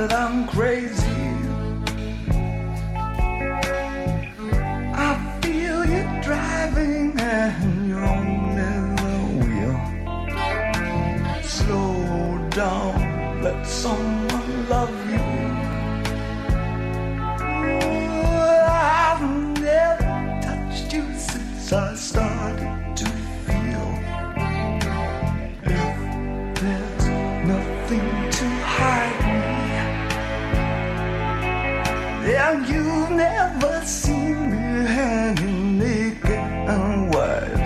that I'm crazy. I feel you driving and you're only the wheel. Slow down, let someone love you. I've never touched you since I started to feel. If there's nothing to hide me, and you've never seen me hanging naked and wide.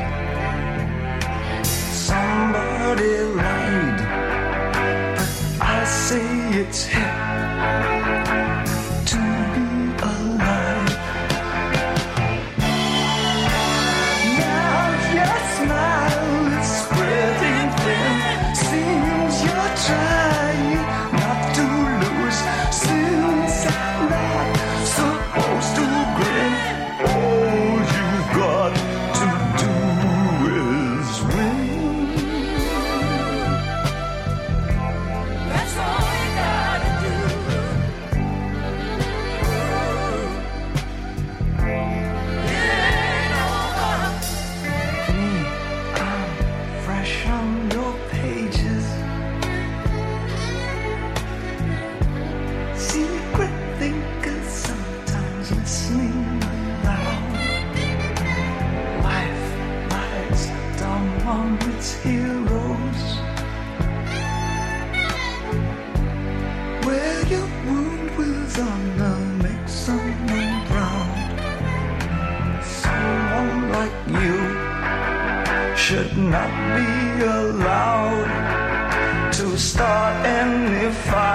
Somebody lied, but I say it's hip to be alive. Now your smile is spreading thin. Seems you're trying not to lose. Since I'm not supposed to grin, all you've got to do is win. That's all you gotta do. It ain't over. Me, I'm fresh on your pages. Secret thinkers sometimes listening aloud. Life lies dumb on its heroes. Where your wound with honor makes someone proud. Someone like you should not be allowed to start any fight.